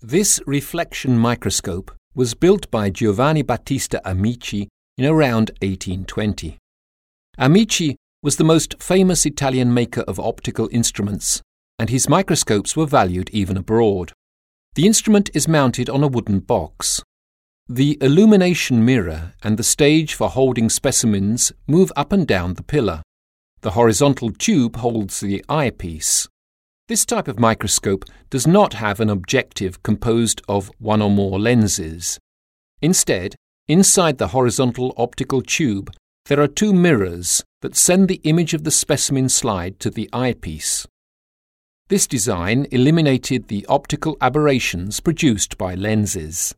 This reflection microscope was built by Giovanni Battista Amici in around 1820. Amici was the most famous Italian maker of optical instruments, and his microscopes were valued even abroad. The instrument is mounted on a wooden box. The illumination mirror and the stage for holding specimens move up and down the pillar. The horizontal tube holds the eyepiece. This type of microscope does not have an objective composed of one or more lenses. Instead, inside the horizontal optical tube, there are two mirrors that send the image of the specimen slide to the eyepiece. This design eliminated the optical aberrations produced by lenses.